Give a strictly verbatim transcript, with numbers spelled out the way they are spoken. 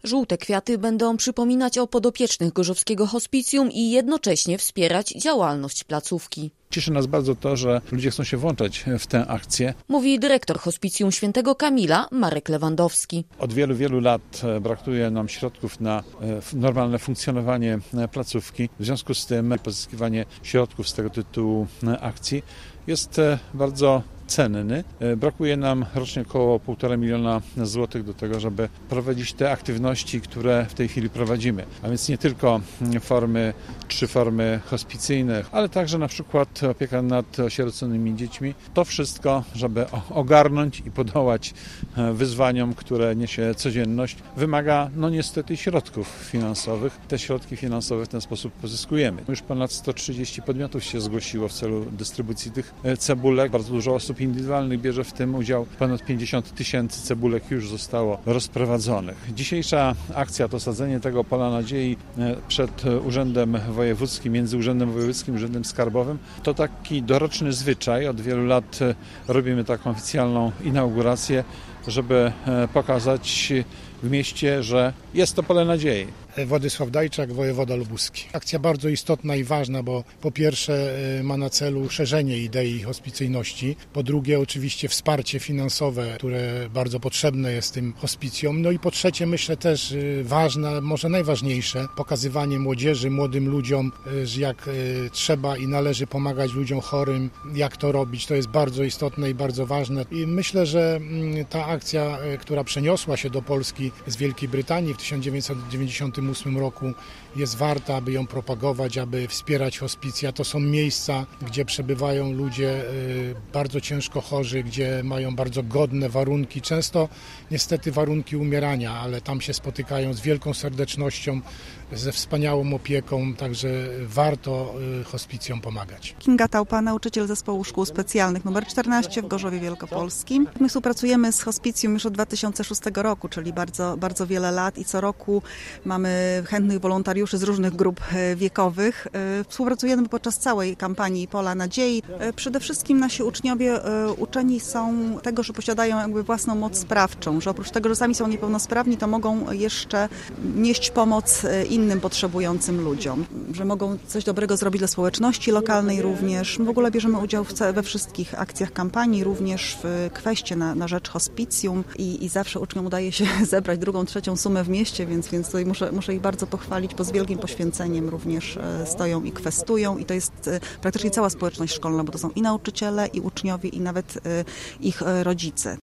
Żółte kwiaty będą przypominać o podopiecznych Gorzowskiego Hospicjum i jednocześnie wspierać działalność placówki. Cieszy nas bardzo to, że ludzie chcą się włączać w tę akcję. Mówi dyrektor Hospicjum Świętego Kamila Marek Lewandowski. Od wielu, wielu lat brakuje nam środków na normalne funkcjonowanie placówki. W związku z tym pozyskiwanie środków z tego tytułu akcji jest bardzo cenny. Brakuje nam rocznie około półtora miliona złotych do tego, żeby prowadzić te aktywności, które w tej chwili prowadzimy. A więc nie tylko formy, trzy formy hospicyjne, ale także na przykład opieka nad osieroconymi dziećmi. To wszystko, żeby ogarnąć i podołać wyzwaniom, które niesie codzienność, wymaga no niestety środków finansowych. Te środki finansowe w ten sposób pozyskujemy. Już ponad sto trzydzieści podmiotów się zgłosiło w celu dystrybucji tych cebulek. Bardzo dużo osób indywidualnych bierze w tym udział. Ponad pięćdziesiąt tysięcy cebulek już zostało rozprowadzonych. Dzisiejsza akcja to sadzenie tego pola nadziei przed Urzędem Wojewódzkim, między Urzędem Wojewódzkim i Urzędem Skarbowym. To taki doroczny zwyczaj. Od wielu lat robimy taką oficjalną inaugurację, żeby pokazać w mieście, że jest to pole nadziei. Władysław Dajczak, wojewoda lubuski. Akcja bardzo istotna i ważna, bo po pierwsze ma na celu szerzenie idei hospicyjności, po drugie oczywiście wsparcie finansowe, które bardzo potrzebne jest tym hospicjom, no i po trzecie myślę też ważne, może najważniejsze, pokazywanie młodzieży, młodym ludziom, że jak trzeba i należy pomagać ludziom chorym, jak to robić, to jest bardzo istotne i bardzo ważne. I myślę, że ta akcja, która przeniosła się do Polski z Wielkiej Brytanii w tysiąc dziewięćset dziewięćdziesiątym ósmym roku, jest warta, aby ją propagować, aby wspierać hospicja. To są miejsca, gdzie przebywają ludzie bardzo ciężko chorzy, gdzie mają bardzo godne warunki, często niestety warunki umierania, ale tam się spotykają z wielką serdecznością, ze wspaniałą opieką, także warto hospicjom pomagać. Kinga Taupa, nauczyciel Zespołu Szkół Specjalnych numer czternaście w Gorzowie Wielkopolskim. My współpracujemy z hospicjum już od dwa tysiące szóstego roku, czyli bardzo, bardzo wiele lat i co roku mamy chętnych wolontariuszy z różnych grup wiekowych. Współpracujemy podczas całej kampanii Pola Nadziei. Przede wszystkim nasi uczniowie uczeni są tego, że posiadają jakby własną moc sprawczą, że oprócz tego, że sami są niepełnosprawni, to mogą jeszcze nieść pomoc innym potrzebującym ludziom, że mogą coś dobrego zrobić dla społeczności lokalnej również. My w ogóle bierzemy udział w, we wszystkich akcjach kampanii, również w kweście na, na rzecz hospicjum i, i zawsze uczniom udaje się zebrać drugą, trzecią sumę w mieście, więc, więc tutaj muszę, muszę ich bardzo pochwalić, bo z wielkim poświęceniem również stoją i kwestują i to jest praktycznie cała społeczność szkolna, bo to są i nauczyciele, i uczniowie, i nawet ich rodzice.